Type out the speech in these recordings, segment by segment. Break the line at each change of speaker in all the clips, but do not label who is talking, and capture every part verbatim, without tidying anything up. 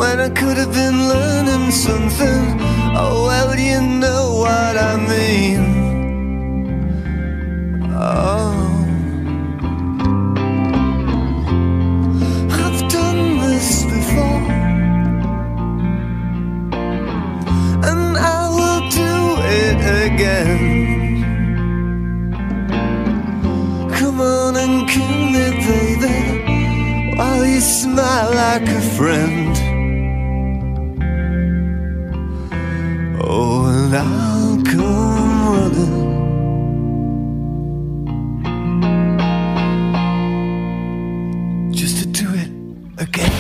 when I could have been learning something. Oh, well, you know what I mean. Oh, I've done this before, and I will do it again. Come on and kill me, baby, while you smile like a friend. Oh, and I'll come running. Again.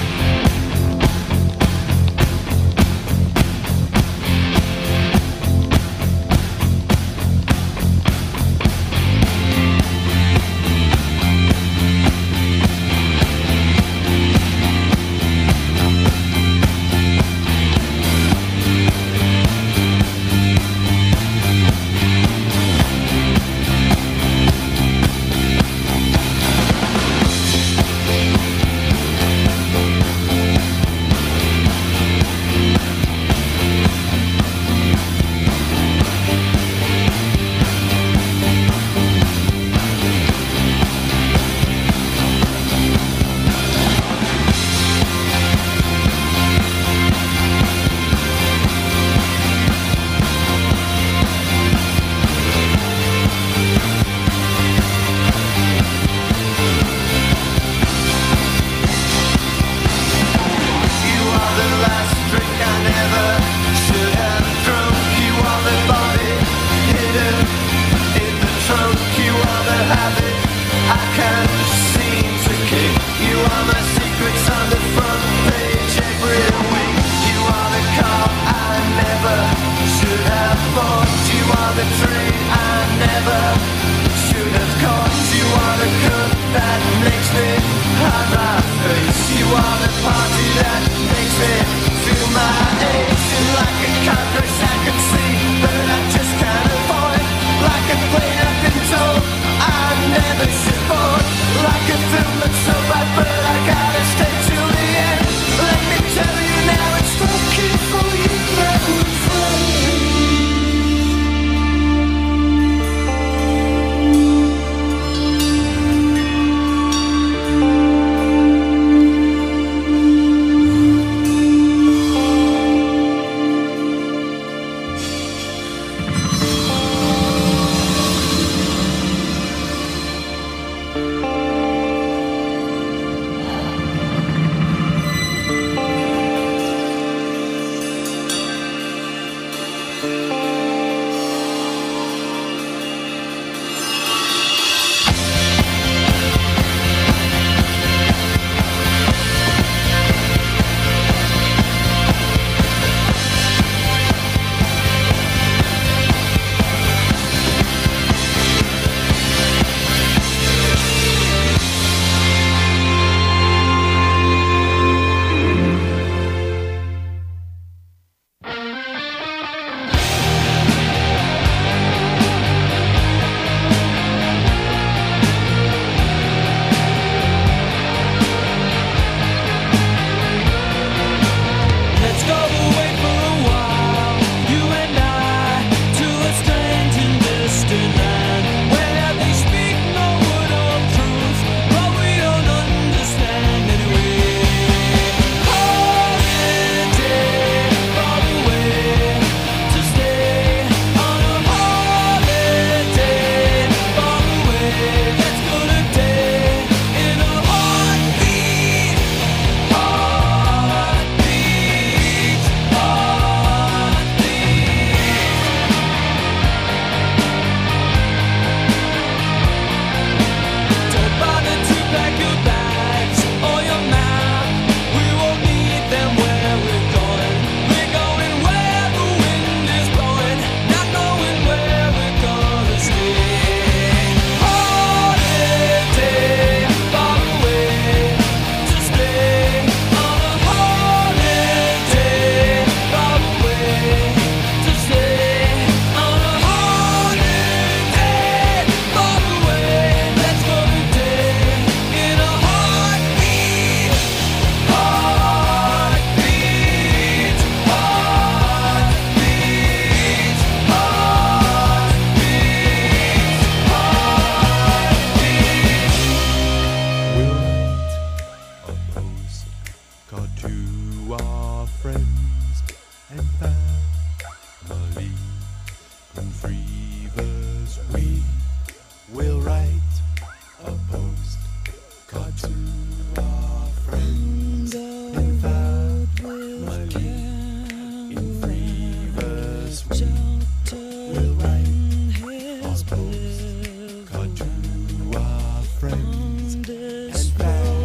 our friends and family in three verse we will write a postcard to our friends and family in three verse we will write a postcard to our friends and family.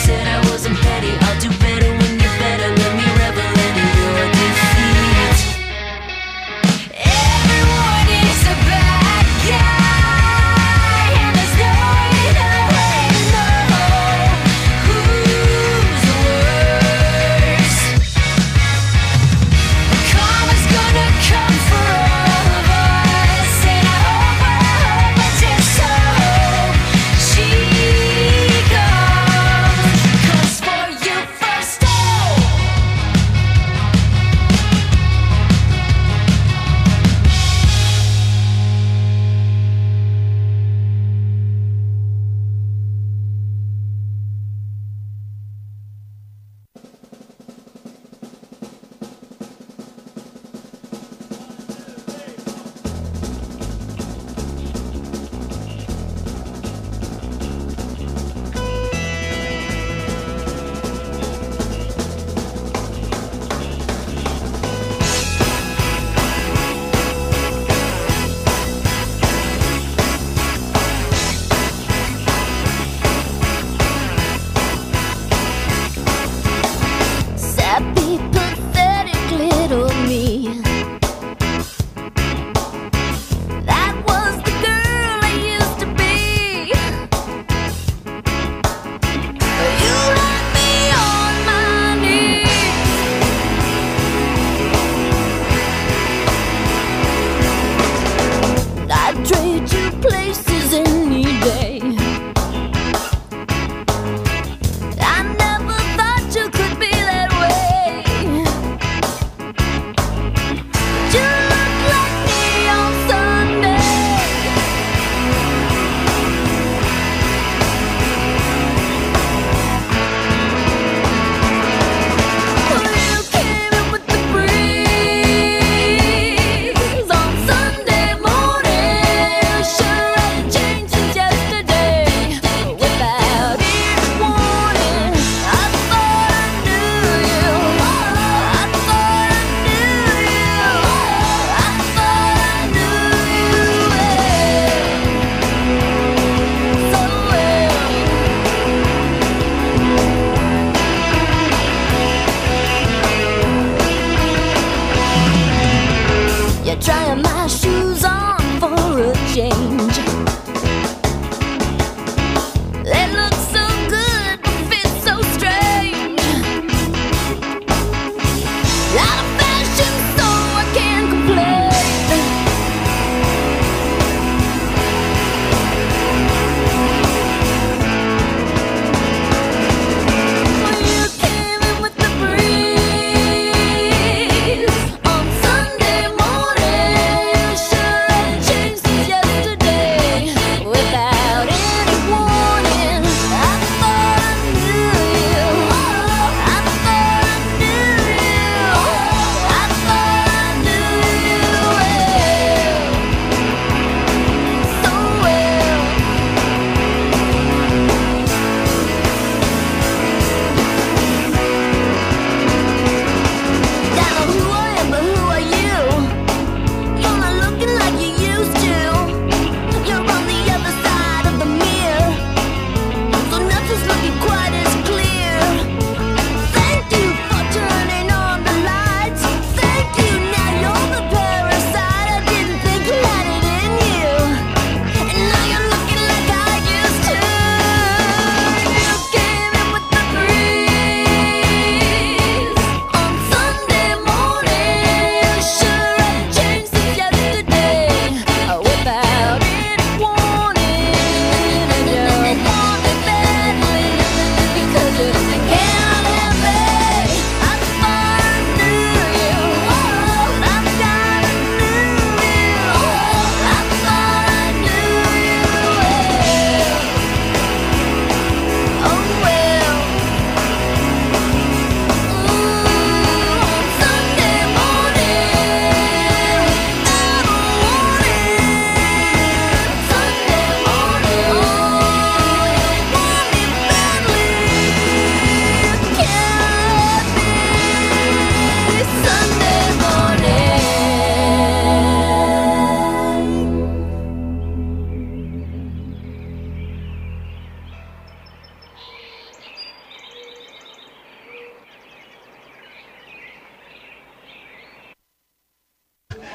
said I wasn't petty. I'll do better when you're better. Let me revel in your defeat. Everyone is a bad guy, and there's no way to really know who's worse. Karma's gonna come for all of us, and I hope, I hope, I just hope she comes. 'Cause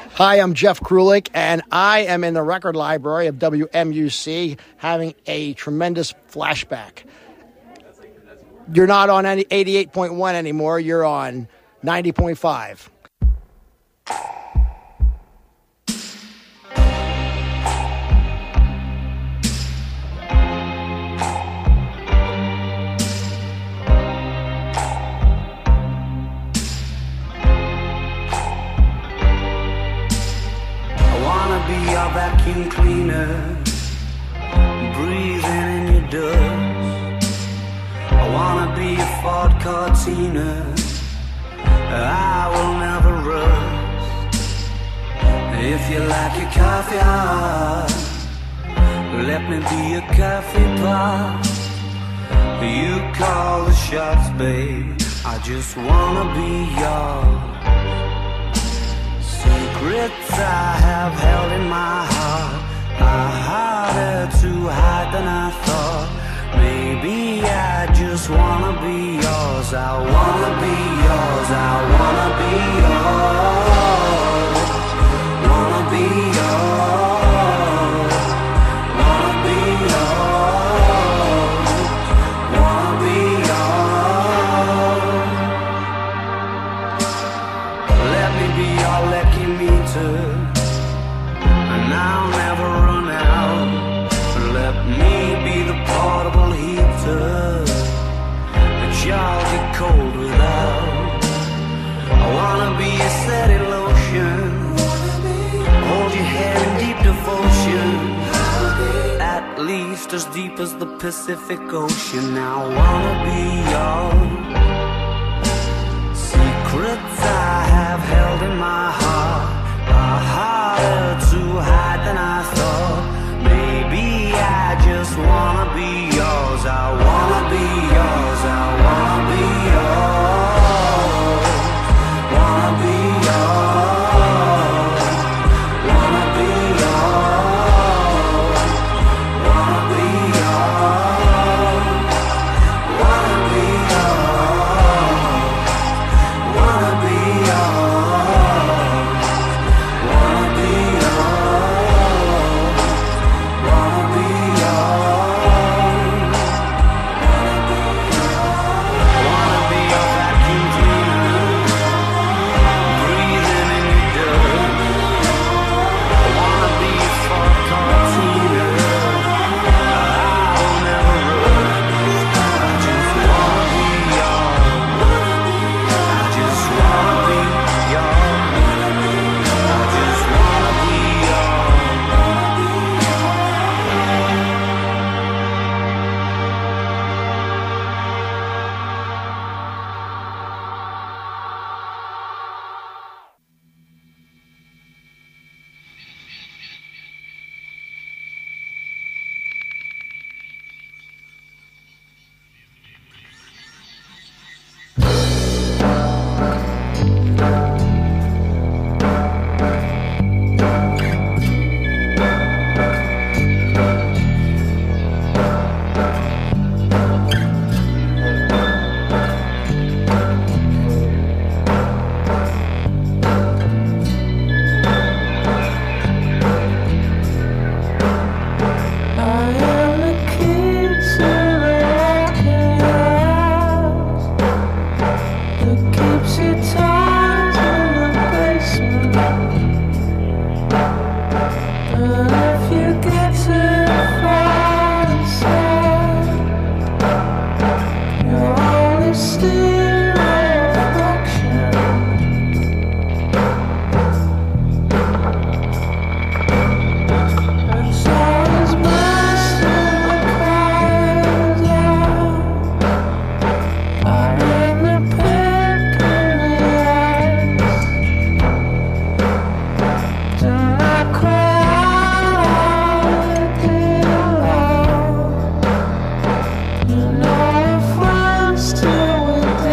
Hi, I'm Jeff Krulik, and I am in the record library of W M U C having a tremendous flashback. You're not on any eighty-eight point one anymore, you're on ninety point five.
Vacuum cleaner, breathing in your dust. I wanna be a Ford Cortina, I will never rust. If you like your coffee hot, let me be a coffee pot. You call the shots, babe, I just wanna be yours. Secrets I have held in my heart are harder to hide than I thought. Maybe I just wanna be yours. I wanna be yours. I wanna be yours. Wanna be yours. Wanna be yours. Wanna be yours. Let me be your lucky meter, and I'll never run out. Let me be the portable heater that y'all get cold without. I wanna be a steady lotion, hold your hand in deep devotion, at least as deep as the Pacific Ocean. I wanna be yours. Secrets I have held in my heart are harder to hide than I thought. Maybe I just wanna be yours. I wanna be yours. I wanna be yours. Wanna be yours. Wanna be yours. Wanna be yours. Wanna be yours. Wanna be yours. Wanna be yours. Wanna be yours. Wanna be your vacuum cleaner, breathing in your dirt. Wanna be a Ford Cortina, I'll never rust. I just wanna be yours. I just wanna be yours. I just wanna be
Still with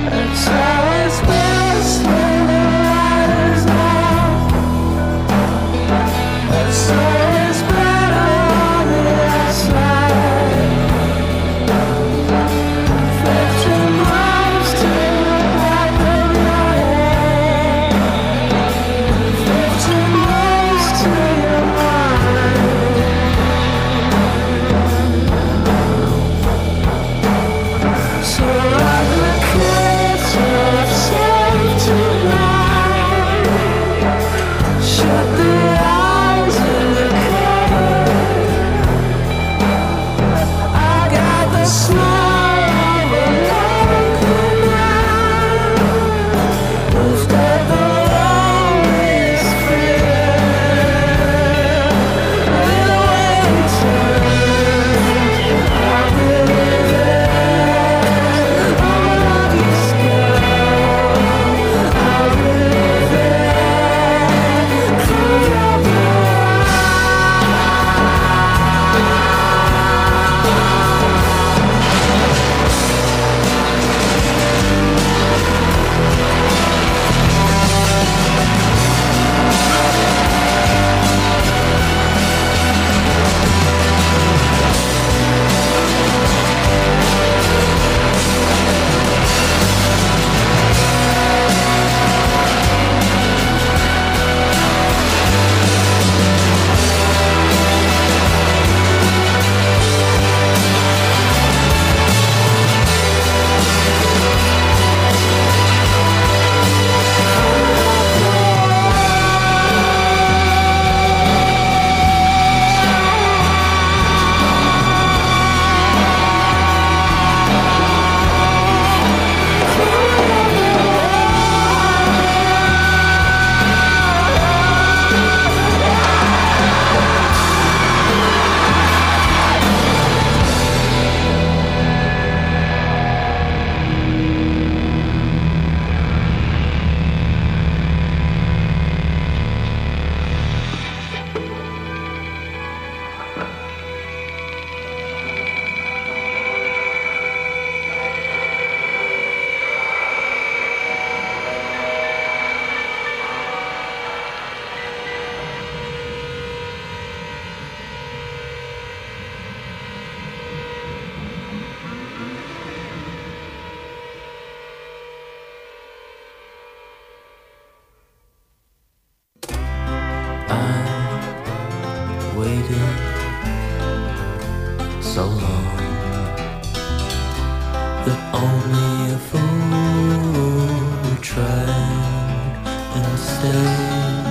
so long that only a fool would try and stay.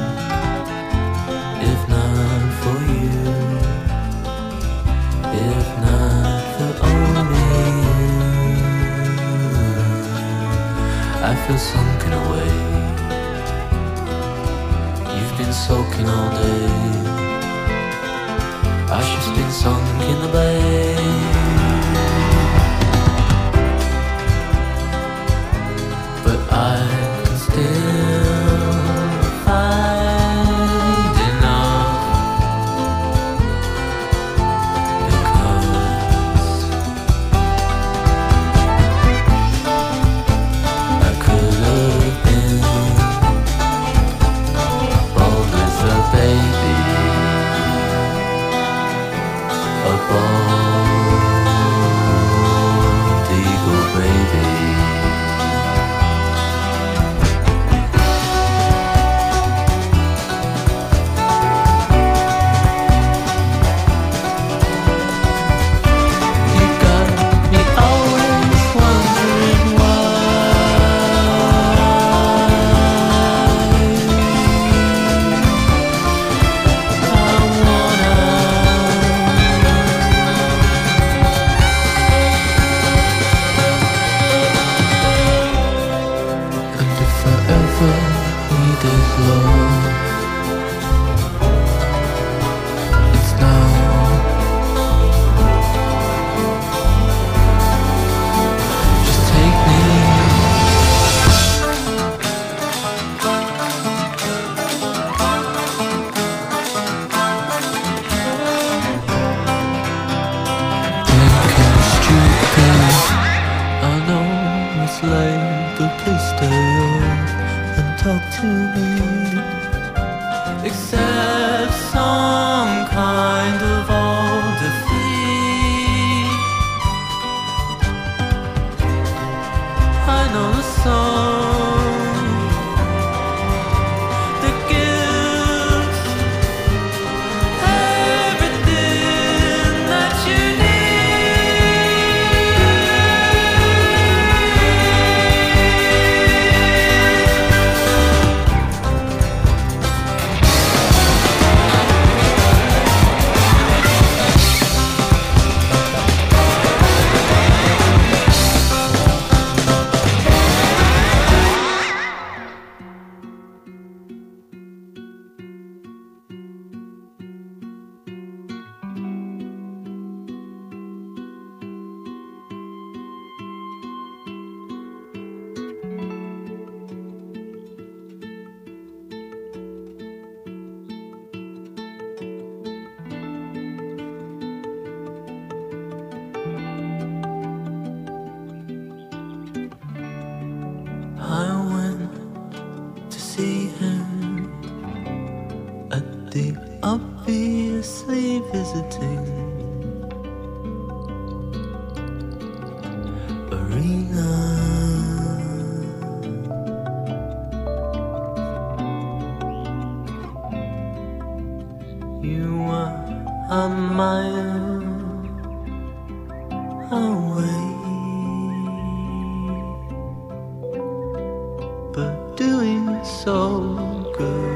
If not for you, if not for only you, I feel sunken away. You've been soaking all day. I just been sunk in the bay. But I can still find enough, because I could have been bold with a baby, a bald eagle baby. So please stay up and talk to me. Accept some kind of old defeat. I know the song that gives everything that you obviously visiting arena. You are a mile away, but doing so good.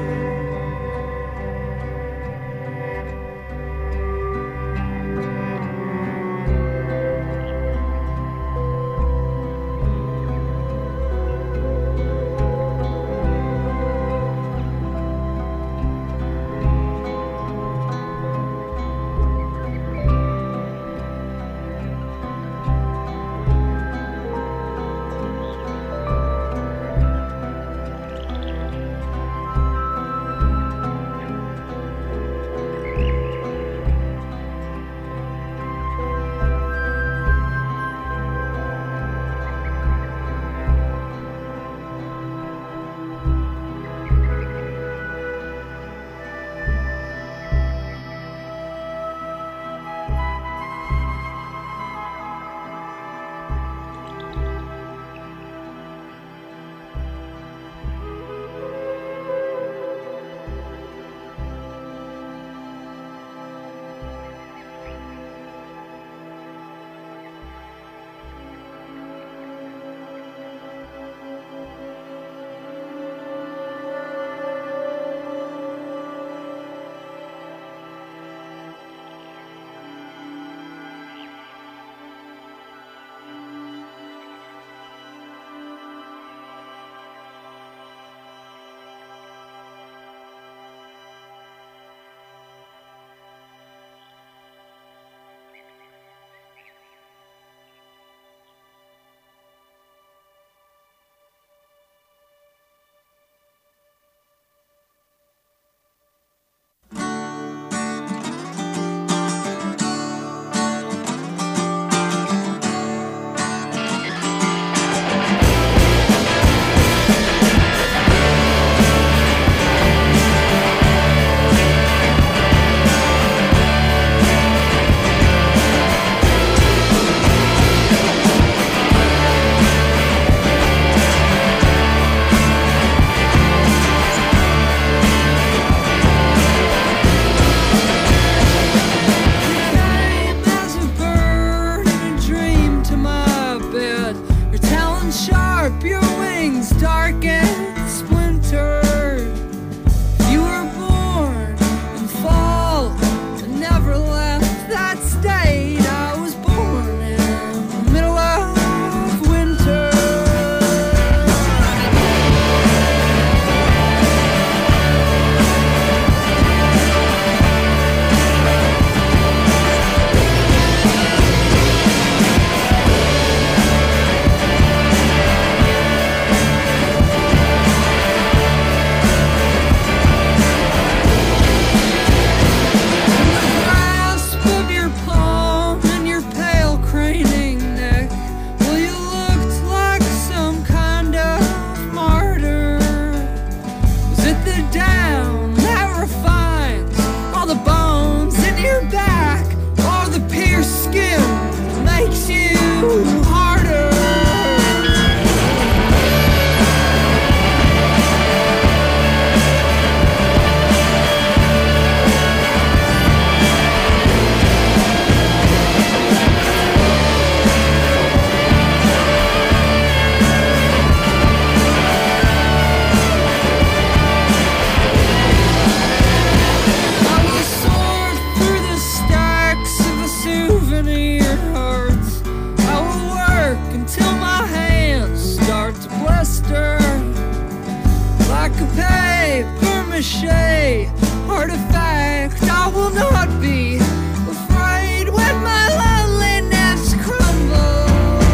cliche artifact. I will not be afraid when my loneliness crumbles.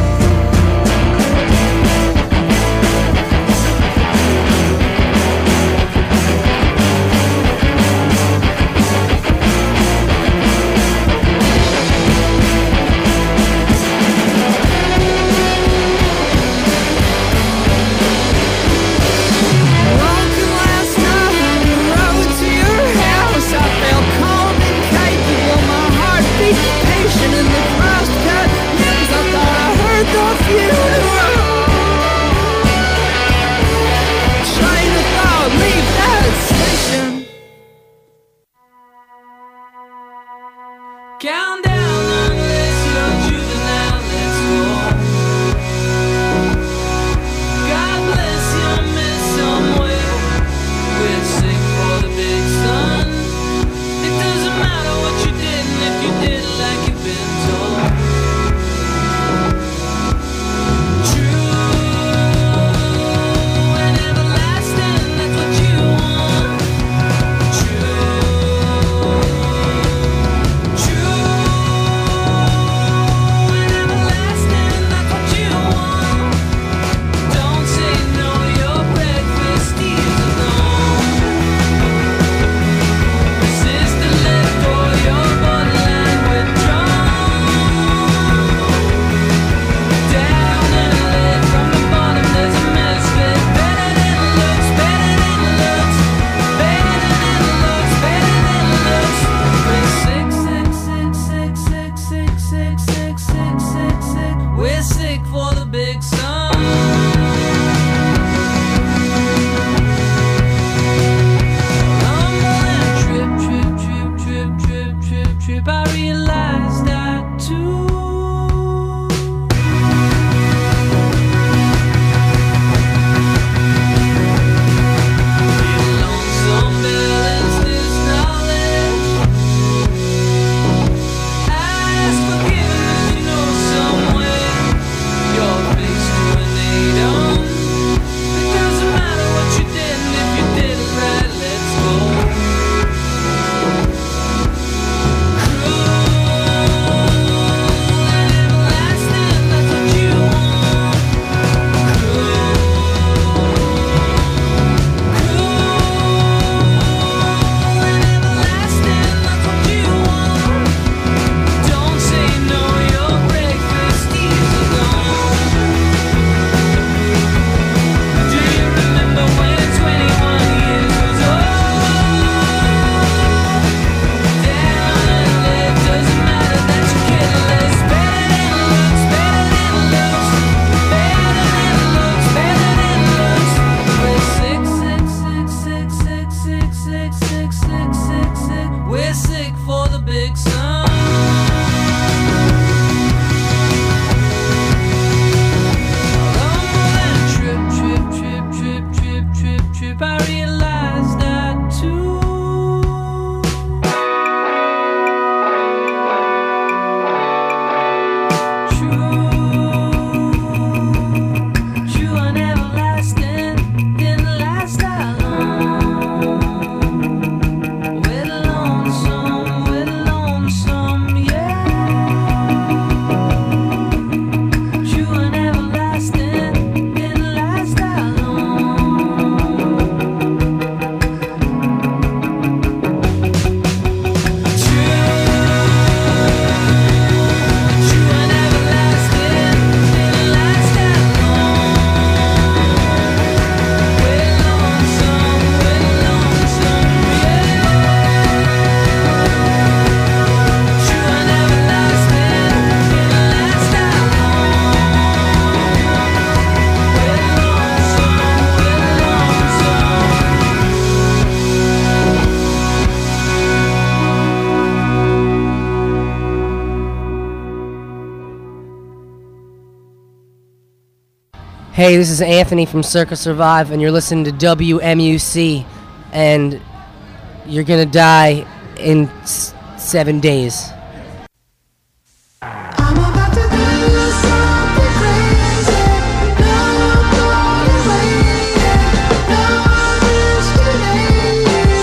Walking last night on the road to your house, I felt calm and capable. My heart beat patient in the cross-cut limbs. I thought I heard the funeral. Train of thought, leave that station. Count down unless you're juvenile, let's go. God bless you, miss somewhere. We're sick for the big sun. It doesn't matter what you did, and if you did it like you've been told. True and everlasting, that's what you want. True, true and everlasting, that's what you want. Don't say no, your breakfast is alone. Sister, let go, your borderline withdrawn. Down and lit from the bottom, there's a misfit. Better than it looks, better than it looks, better than it looks, better than it looks. We're sick, sick, sick, sick, sick, sick, sick, sick, sick, sick, sick. We're sick for the big sun. Rumble and trip, trip, trip, trip, trip, trip, trip. I realized that too. Feel lonesome, balance this knowledge. Ask forgiveness, you know somewhere. Your face to an Adam. It doesn't matter what you did, and if you did it right, let's go. Cruel and everlasting, that's what you want. Cruel, cruel and everlasting, that's what you want. Don't say no, your breakfast is alone. Do you remember when twenty-one years was old? Down and lit, doesn't matter that you're kidless. Better than it looks, better than it looks, better than it looks, better than it looks. We're sick, sick, sick, sick, sick, sick, sick, sick, sick, sick. We're sick for the big sun. Rumble and trip, trip, trip, trip, trip, trip, trip. I realized that too. True, true and everlasting, didn't last that long. We're lonesome, we're lonesome, yeah. True and everlasting, didn't last that long.
Hey, this is Anthony from Circa Survive, and you're listening to W M U C, and you're gonna die in s- seven days.
I'm about to do something crazy. No, I'm going away. No, I'm yesterday.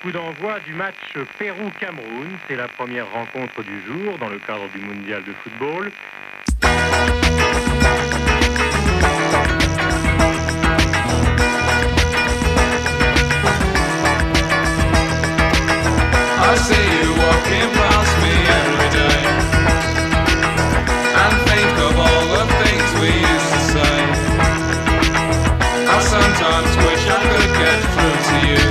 Coup d'envoi du match Pérou-Cameroun. C'est la première rencontre du jour dans le cadre du mondial de football.
I see you walking past me every day and think of all the things we used to say. I sometimes wish I could get through to you,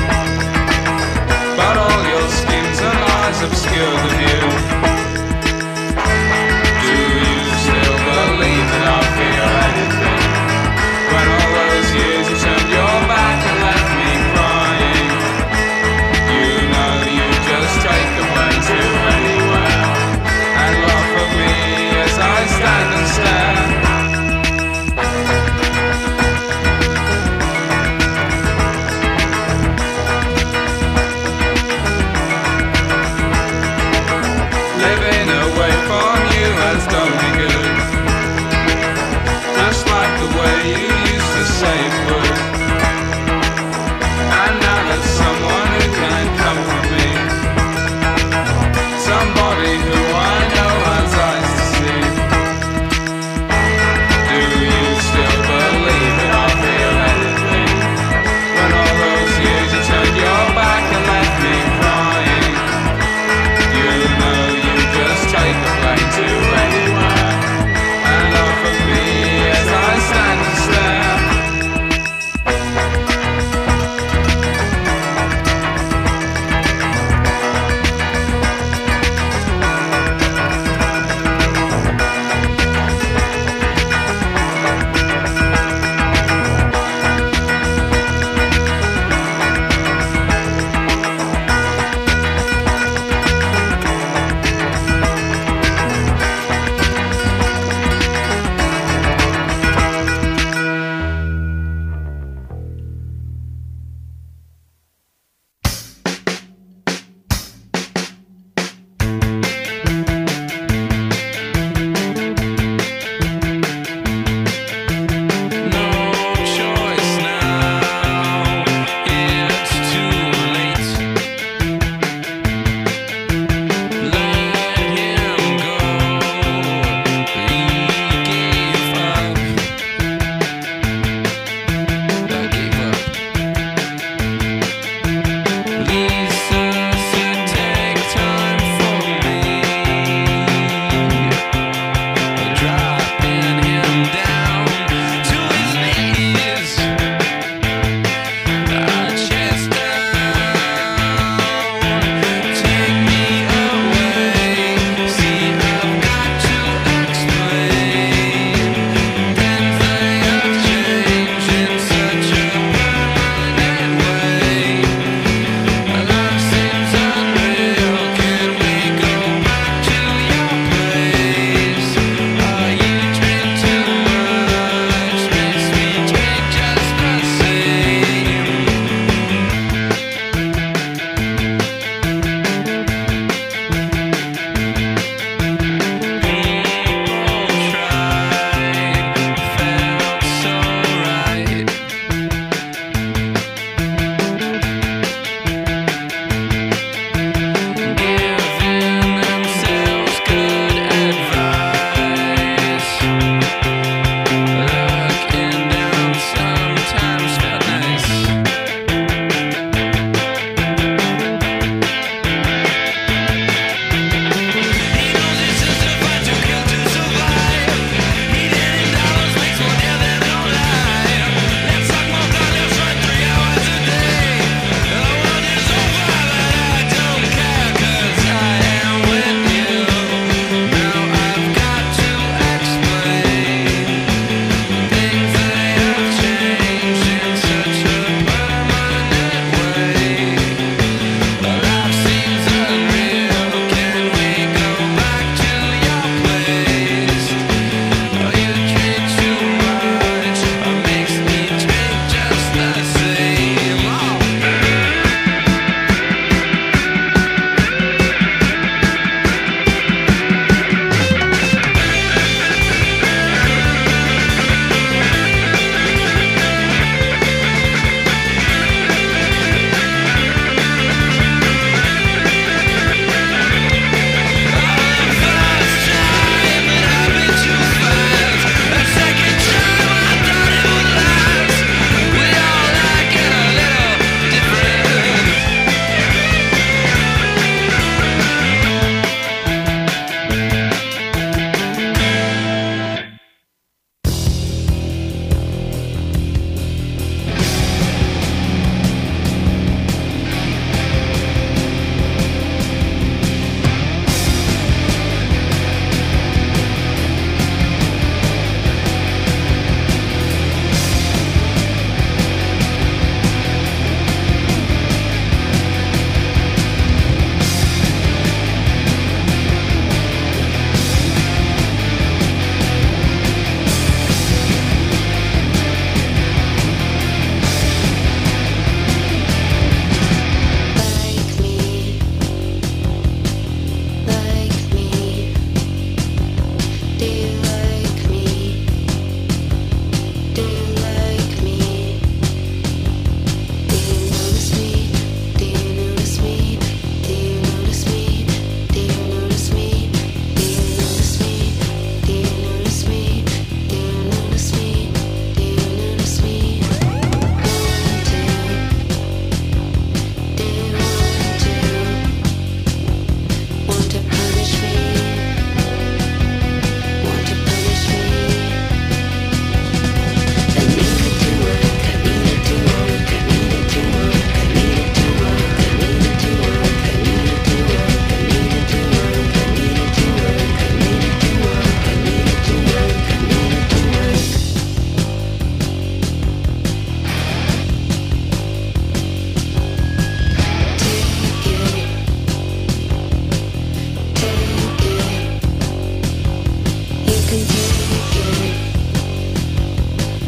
but all your schemes and lies obscure the view. Do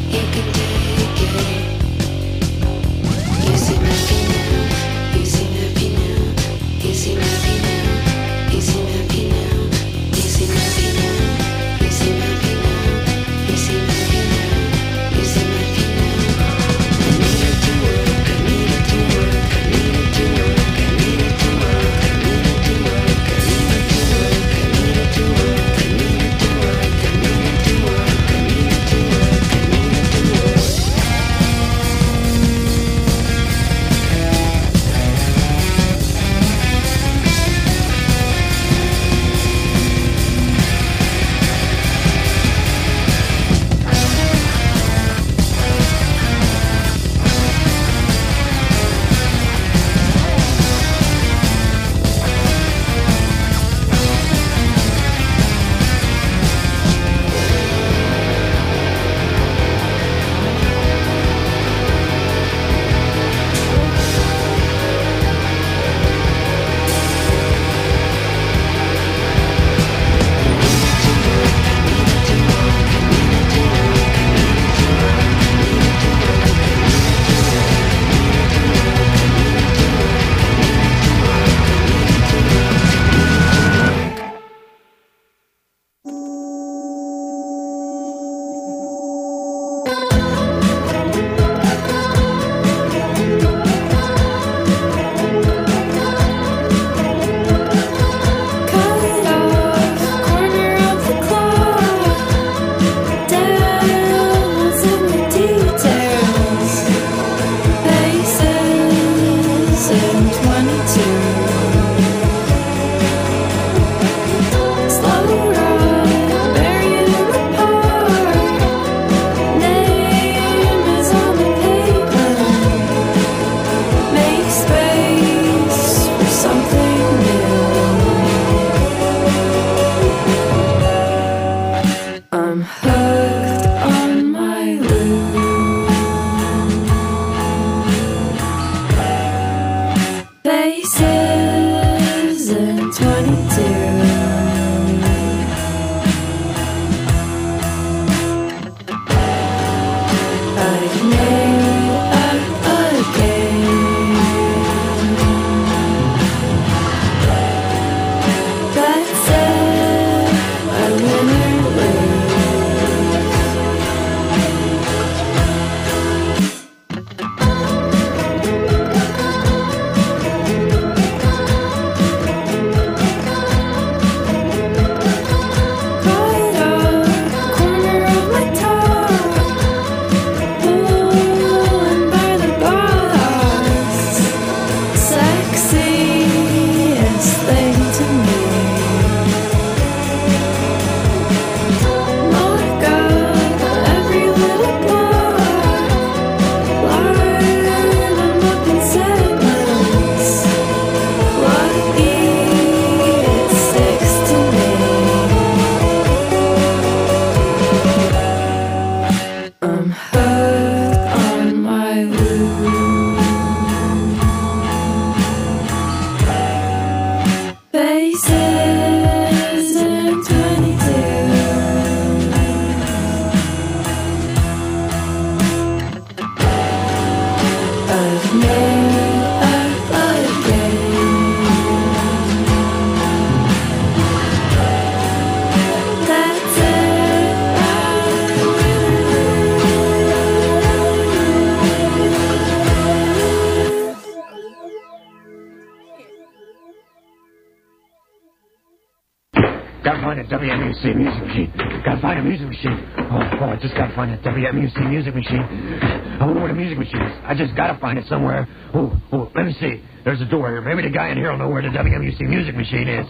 Gotta find a W M U C music machine. Gotta find a music machine. Oh, oh, I just gotta find a W M U C music machine. I wonder where the music machine is. I just gotta find it somewhere. Oh, oh, let me see. There's a door here. Maybe the guy in here will know where the W M U C music machine is.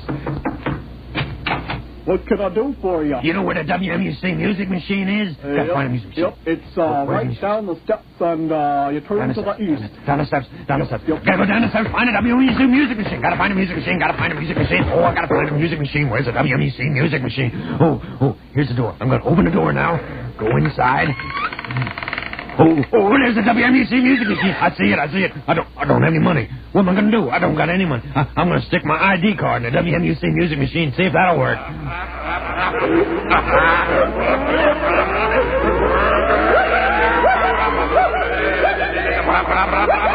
What can I do for you?
You know where the W M U C music machine is?
Uh,
Gotta
yep,
find a music machine.
Yep, it's uh, right down the steps and uh, you turn
Down the
to
steps,
the east.
Down the steps, down the
Yep,
steps.
yep.
Gotta go down the steps, find a W M U C music machine. Gotta find a music machine, gotta find a music machine. Oh, I gotta find a music machine. Where's the W M U C music machine? Oh, oh, here's the door. I'm gonna open the door now. Go inside. Oh, oh, there's the W M U C music machine. I see it, I see it. I don't, I don't have any money. What am I gonna do? I don't got any money. I, I'm gonna stick my I D card in the W M U C music machine, see if that'll work. blah, blah, blah.